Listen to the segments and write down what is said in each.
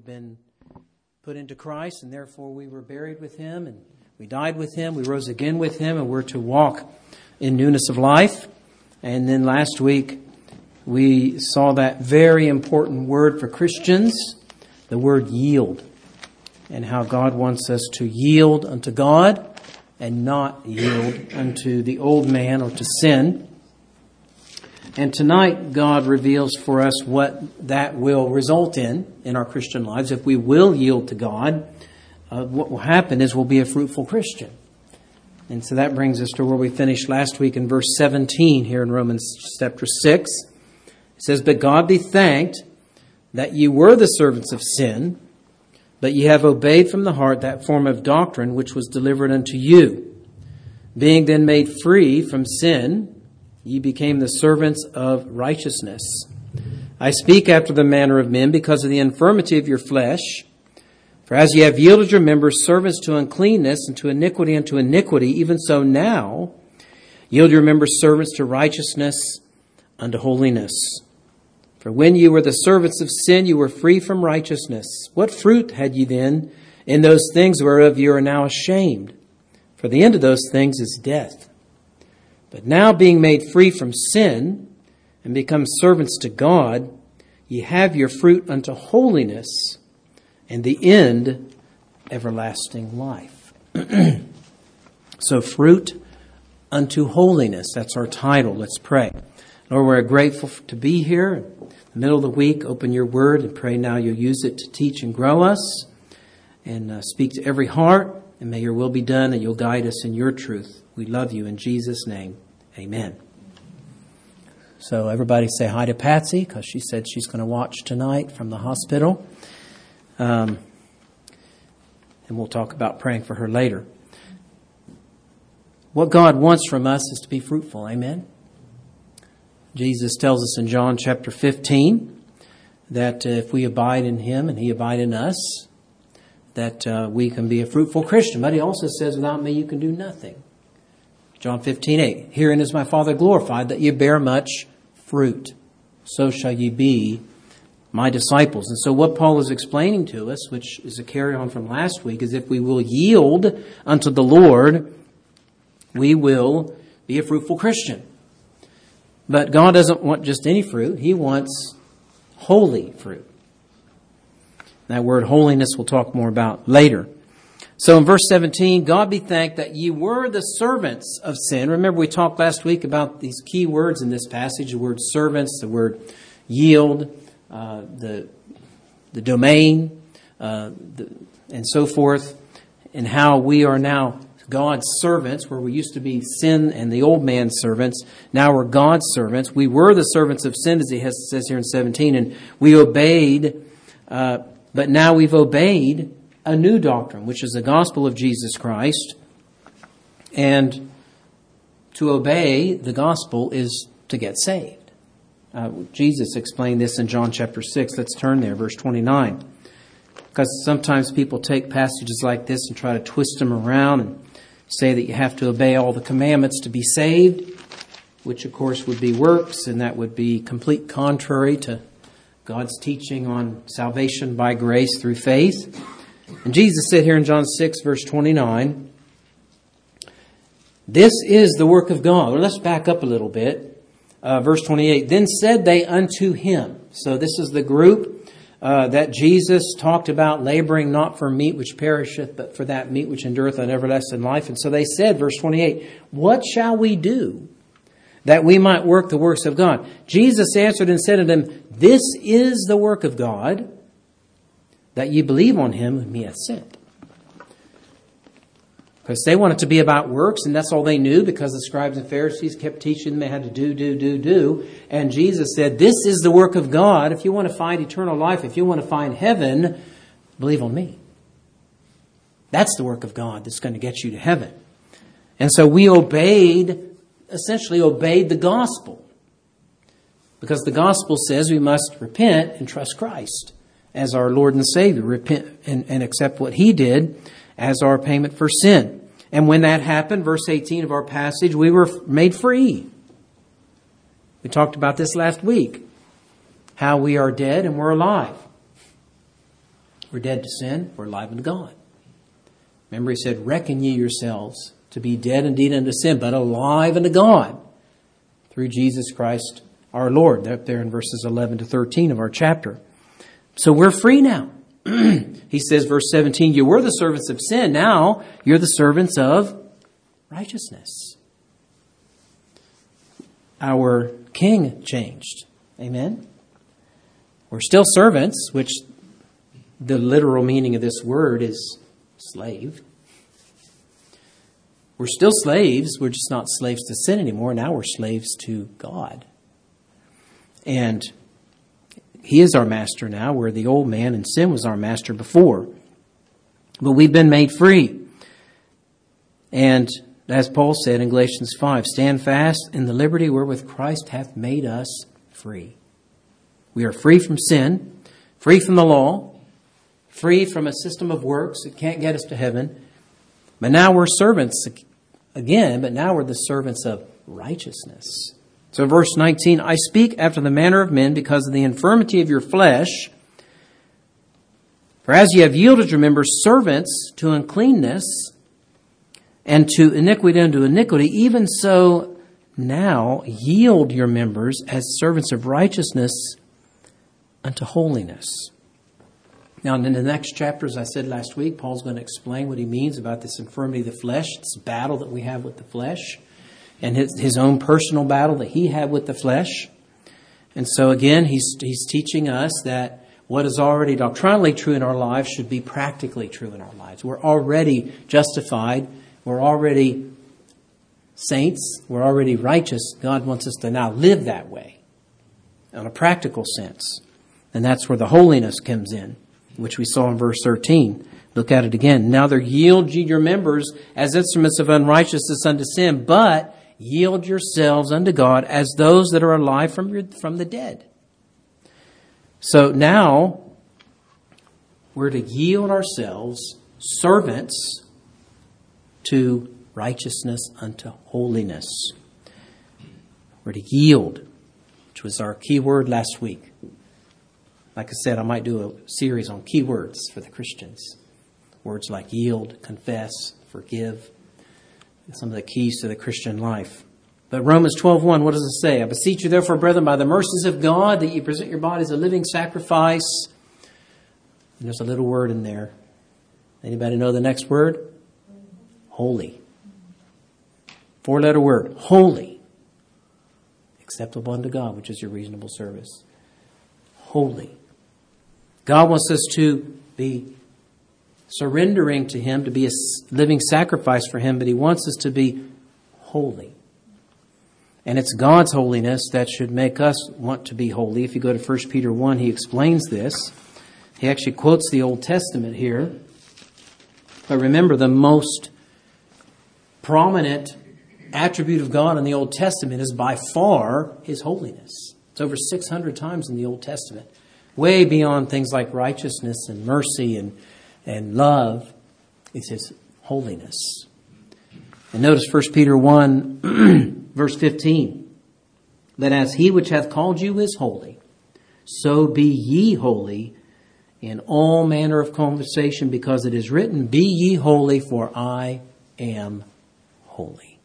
been put into Christ, and therefore we were buried with Him, and we died with Him, we rose again with Him, and we're to walk in newness of life. And then last week we saw that very important word for Christians, the word yield, and how God wants us to yield unto God and not yield unto the old man or to sin. And tonight, God reveals for us what that will result in our Christian lives. If we will yield to God, what will happen is we'll be a fruitful Christian. And so that brings us to where we finished last week in verse 17 here in Romans chapter 6. It says, "But God be thanked that ye were the servants of sin, but ye have obeyed from the heart that form of doctrine which was delivered unto you. Being then made free from sin, ye became the servants of righteousness. I speak after the manner of men because of the infirmity of your flesh. For as ye have yielded your members servants to uncleanness and to iniquity unto iniquity, even so now yield your members servants to righteousness unto holiness. For when you were the servants of sin, you were free from righteousness. What fruit had ye then in those things whereof you are now ashamed? For the end of those things is death. But now being made free from sin and become servants to God, ye have your fruit unto holiness, and the end everlasting life." So fruit unto holiness, that's our title. Let's pray. Lord, we're grateful to be here. In the middle of the week, open your word and pray now you'll use it to teach and grow us and speak to every heart. And may your will be done and you'll guide us in your truth. We love you in Jesus' name. Amen. So everybody say hi to Patsy because she said she's going to watch tonight from the hospital. And we'll talk about praying for her later. What God wants from us is to be fruitful. Amen. Jesus tells us in John chapter 15 that if we abide in Him and He abide in us, that we can be a fruitful Christian. But He also says, without me, you can do nothing. John 15:8, "Herein is my Father glorified, that ye bear much fruit. So shall ye be my disciples." And so what Paul is explaining to us, which is a carry on from last week, is if we will yield unto the Lord, we will be a fruitful Christian. But God doesn't want just any fruit. He wants holy fruit. That word holiness we'll talk more about later. So in verse 17, "God be thanked that ye were the servants of sin." Remember we talked last week about these key words in this passage, the word servants, the word yield, the domain, and so forth, and how we are now God's servants, where we used to be sin and the old man's servants. Now we're God's servants. We were the servants of sin, as he says here in 17, and we obeyed, but now we've obeyed a new doctrine, which is the gospel of Jesus Christ. And to obey the gospel is to get saved. Jesus explained this in John chapter 6. Let's turn there, verse 29. Because sometimes people take passages like this and try to twist them around and say that you have to obey all the commandments to be saved, which of course would be works, and that would be complete contrary to God's teaching on salvation by grace through faith. And Jesus said here in John 6, verse 29, "This is the work of God." Well, let's back up a little bit. Verse 28, "Then said they unto him." So this is the group that Jesus talked about, laboring not for meat which perisheth, but for that meat which endureth unto everlasting life. And so they said, verse 28, "What shall we do that we might work the works of God?" Jesus answered and said unto them, "This is the work of God, that ye believe on Him whom He hath sent." Because they wanted to be about works, and that's all they knew, because the scribes and Pharisees kept teaching them they had to do. And Jesus said, "This is the work of God. If you want to find eternal life, if you want to find heaven, believe on me." That's the work of God that's going to get you to heaven. And so we essentially obeyed the gospel. Because the gospel says we must repent and trust Christ as our Lord and Savior. Repent and accept what He did as our payment for sin. And when that happened, verse 18 of our passage, we were made free. We talked about this last week. How we are dead and we're alive. We're dead to sin. We're alive unto God. Remember, he said, reckon ye yourselves to be dead indeed unto sin, but alive unto God through Jesus Christ our Lord. They're up there in verses 11 to 13 of our chapter. So we're free now. He says, verse 17, you were the servants of sin. Now you're the servants of righteousness. Our king changed. Amen. We're still servants, which the literal meaning of this word is slave. We're still slaves. We're just not slaves to sin anymore. Now we're slaves to God. And he is our master now, where the old man and sin was our master before. But we've been made free. And as Paul said in Galatians 5, stand fast in the liberty wherewith Christ hath made us free. We are free from sin, free from the law, free from a system of works that can't get us to heaven. But now we're servants again, but now we're the servants of righteousness. So verse 19, I speak after the manner of men because of the infirmity of your flesh. For as ye have yielded your members servants to uncleanness and to iniquity unto iniquity, even so now yield your members as servants of righteousness unto holiness. Now, in the next chapter, as I said last week, Paul's going to explain what he means about this infirmity of the flesh, this battle that we have with the flesh, and his own personal battle that he had with the flesh. And so, again, he's teaching us that what is already doctrinally true in our lives should be practically true in our lives. We're already justified. We're already saints. We're already righteous. God wants us to now live that way in a practical sense. And that's where the holiness comes in, which we saw in verse 13. Look at it again. Now there yield ye your members as instruments of unrighteousness unto sin, but yield yourselves unto God as those that are alive from the dead. So now we're to yield ourselves, servants, to righteousness unto holiness. We're to yield, which was our key word last week. Like I said, I might do a series on key words for the Christians. Words like yield, confess, forgive, some of the keys to the Christian life. But Romans 12:1, what does it say? I beseech you therefore, brethren, by the mercies of God, that you present your bodies a living sacrifice. And there's a little word in there. Anybody know the next word? Holy. 4-letter word. Holy. Acceptable unto God, which is your reasonable service. Holy. God wants us to be surrendering to Him, to be a living sacrifice for Him, but He wants us to be holy. And it's God's holiness that should make us want to be holy. If you go to 1 Peter 1, he explains this. He actually quotes the Old Testament here. But remember, the most prominent attribute of God in the Old Testament is by far His holiness. It's over 600 times in the Old Testament. Way beyond things like righteousness and mercy and love. It's His holiness. And notice 1 Peter 1, verse 15. That as He which hath called you is holy, so be ye holy in all manner of conversation, because it is written, be ye holy, for I am holy.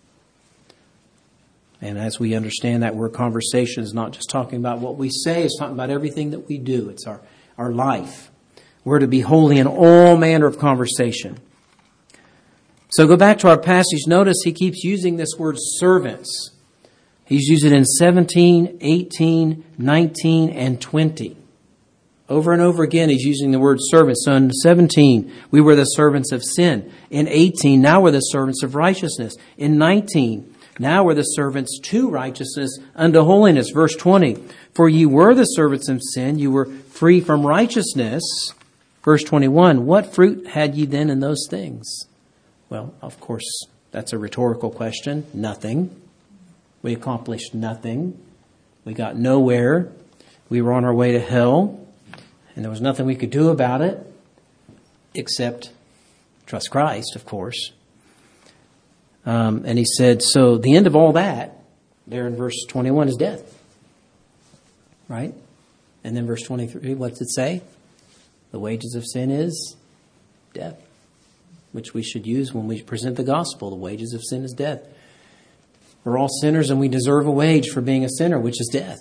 And as we understand that word conversation is not just talking about what we say, it's talking about everything that we do. It's our life. We're to be holy in all manner of conversation. So go back to our passage. Notice he keeps using this word servants. He's used it in 17, 18, 19, and 20. Over and over again, he's using the word servants. So in 17, we were the servants of sin. In 18, now we're the servants of righteousness. In 19, now we're the servants to righteousness unto holiness. Verse 20, for ye were the servants of sin, you were free from righteousness. Verse 21, what fruit had ye then in those things? Well, of course, that's a rhetorical question. Nothing. We accomplished nothing. We got nowhere. We were on our way to hell. And there was nothing we could do about it except trust Christ, of course. And he said, so the end of all that, there in verse 21, is death. Right? And then verse 23, what's it say? The wages of sin is death, which we should use when we present the gospel. The wages of sin is death. We're all sinners and we deserve a wage for being a sinner, which is death.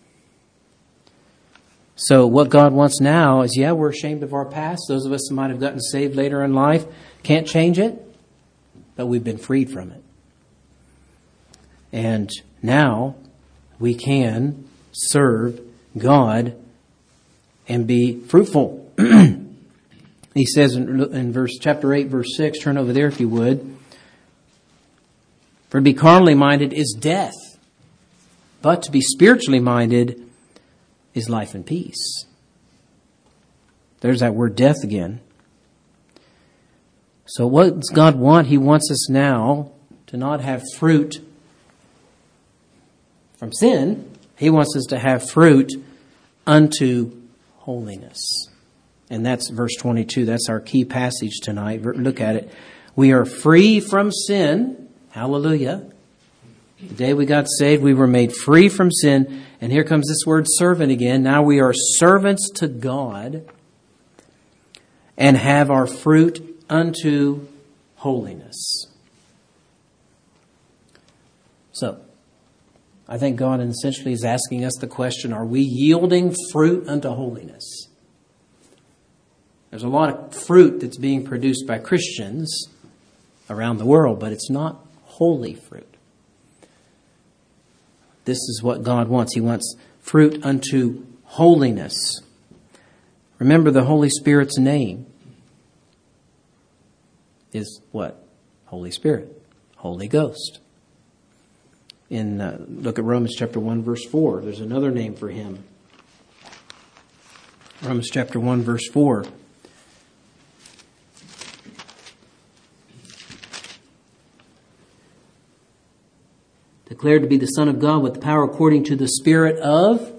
So what God wants now is, we're ashamed of our past. Those of us who might have gotten saved later in life can't change it, but we've been freed from it. And now we can serve God and be fruitful. He says in chapter 8, verse 6, turn over there if you would. For to be carnally minded is death, but to be spiritually minded is life and peace. There's that word death again. So what does God want? He wants us now to not have fruit from sin. He wants us to have fruit unto holiness. And that's verse 22. That's our key passage tonight. Look at it. We are free from sin. Hallelujah. The day we got saved, we were made free from sin. And here comes this word servant again. Now we are servants to God and have our fruit unto holiness. So, I think God essentially is asking us the question, are we yielding fruit unto holiness? There's a lot of fruit that's being produced by Christians around the world, but it's not holy fruit. This is what God wants. He wants fruit unto holiness. Remember, the Holy Spirit's name is what? Holy Spirit, Holy Ghost. Look at Romans chapter 1, verse 4. There's another name for him. Romans chapter 1, verse 4. Declared to be the Son of God with power according to the Spirit of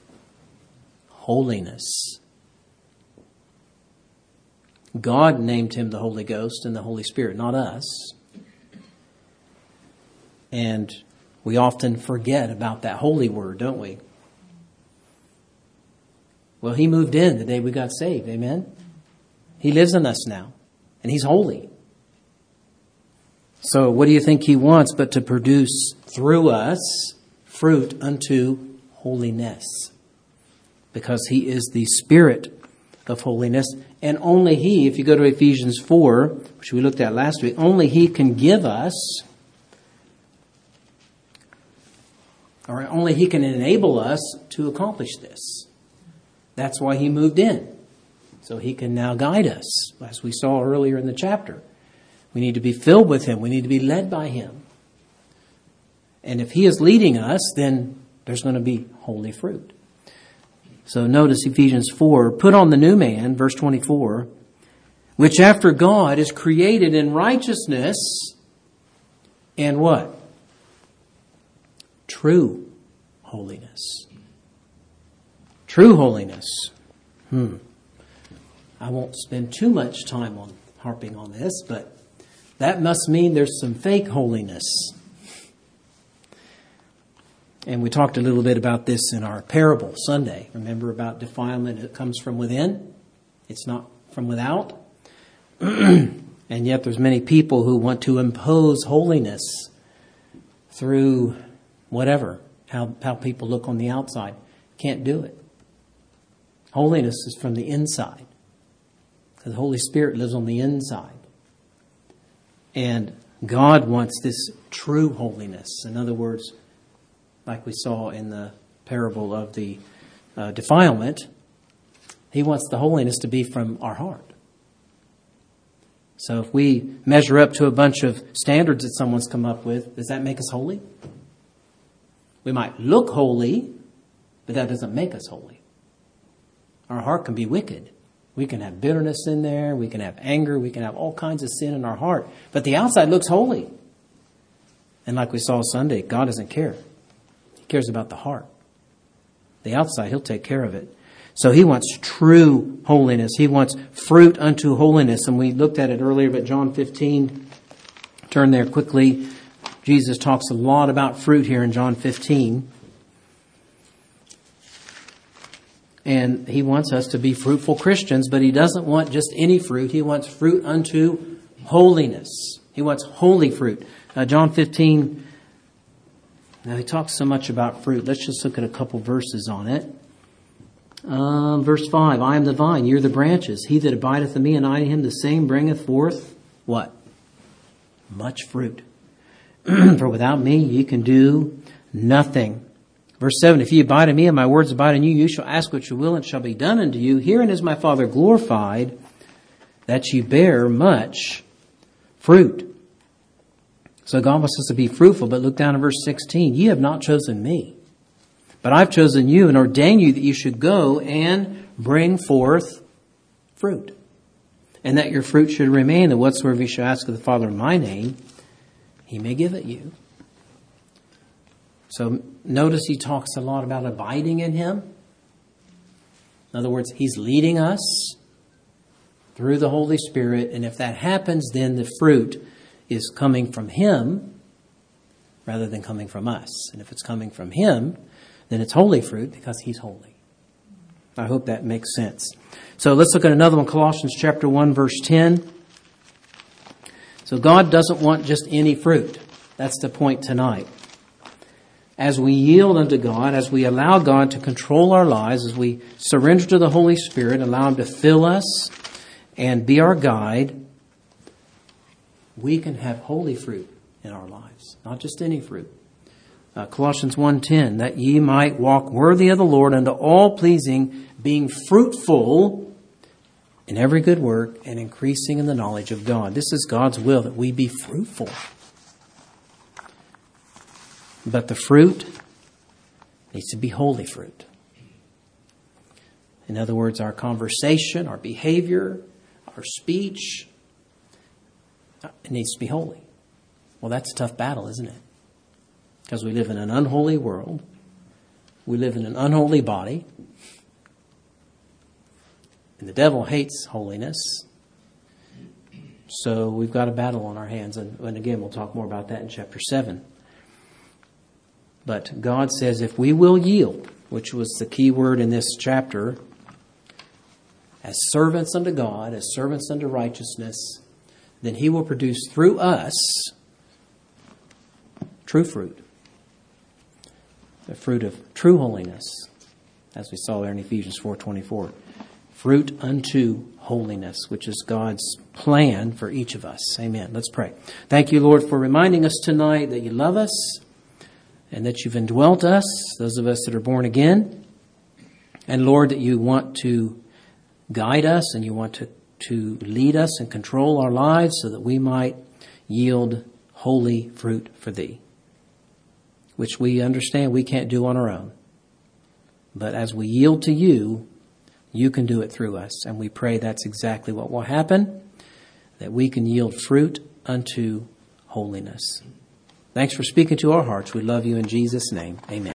holiness. God named him the Holy Ghost and the Holy Spirit, not us. And we often forget about that holy word, don't we? Well, he moved in the day we got saved, amen? He lives in us now, and he's holy. So what do you think he wants but to produce through us fruit unto holiness? Because he is the Spirit of holiness. And only he, if you go to Ephesians 4, which we looked at last week, only he can give us, or only he can enable us to accomplish this. That's why he moved in. So he can now guide us, as we saw earlier in the chapter. We need to be filled with him. We need to be led by him. And if he is leading us, then there's going to be holy fruit. So notice Ephesians 4, put on the new man, verse 24, which after God is created in righteousness and what? True holiness. True holiness. I won't spend too much time on harping on this, but that must mean there's some fake holiness. And we talked a little bit about this in our parable Sunday. Remember about defilement? It comes from within. It's not from without. And yet there's many people who want to impose holiness through whatever, how people look on the outside. Can't do it. Holiness is from the inside. Because the Holy Spirit lives on the inside. And God wants this true holiness. In other words, like we saw in the parable of the defilement, he wants the holiness to be from our heart. So if we measure up to a bunch of standards that someone's come up with, does that make us holy? We might look holy, but that doesn't make us holy. Our heart can be wicked. We can have bitterness in there. We can have anger. We can have all kinds of sin in our heart. But the outside looks holy. And like we saw Sunday, God doesn't care. He cares about the heart. The outside, he'll take care of it. So he wants true holiness. He wants fruit unto holiness. And we looked at it earlier, but John 15, turn there quickly. Jesus talks a lot about fruit here in John 15. And He wants us to be fruitful Christians, but He doesn't want just any fruit. He wants fruit unto holiness. He wants holy fruit. John 15, now He talks so much about fruit. Let's just look at a couple verses on it. Verse 5, I am the vine, ye are the branches. He that abideth in me and I in him, the same bringeth forth what? Much fruit. For without me ye can do nothing. Verse 7, if ye abide in me and my words abide in you, you shall ask what you will and it shall be done unto you. Herein is my Father glorified, that ye bear much fruit. So God wants us to be fruitful, but look down at verse 16. Ye have not chosen me, but I've chosen you and ordained you that you should go and bring forth fruit. And that your fruit should remain, that whatsoever you shall ask of the Father in my name, He may give it you. So notice He talks a lot about abiding in Him. In other words, He's leading us through the Holy Spirit. And if that happens, then the fruit is coming from Him rather than coming from us. And if it's coming from Him, then it's holy fruit because He's holy. I hope that makes sense. So let's look at another one, Colossians chapter 1, verse 10. So God doesn't want just any fruit. That's the point tonight. As we yield unto God, as we allow God to control our lives, as we surrender to the Holy Spirit, allow Him to fill us and be our guide, we can have holy fruit in our lives, not just any fruit. Colossians 1:10, that ye might walk worthy of the Lord unto all pleasing, being fruitful in every good work and increasing in the knowledge of God. This is God's will, that we be fruitful. But the fruit needs to be holy fruit. In other words, our conversation, our behavior, our speech, it needs to be holy. Well, that's a tough battle, isn't it? Because we live in an unholy world. We live in an unholy body. And the devil hates holiness. So we've got a battle on our hands. And again, we'll talk more about that in chapter 7. But God says if we will yield, which was the key word in this chapter, as servants unto God, as servants unto righteousness, then He will produce through us true fruit. The fruit of true holiness, as we saw there in Ephesians 4:24. Fruit unto holiness, which is God's plan for each of us. Amen. Let's pray. Thank you, Lord, for reminding us tonight that you love us and that you've indwelt us, those of us that are born again. And Lord, that you want to guide us and you want to lead us and control our lives so that we might yield holy fruit for Thee, which we understand we can't do on our own. But as we yield to you, you can do it through us. And we pray that's exactly what will happen, that we can yield fruit unto holiness. Thanks for speaking to our hearts. We love you in Jesus' name. Amen.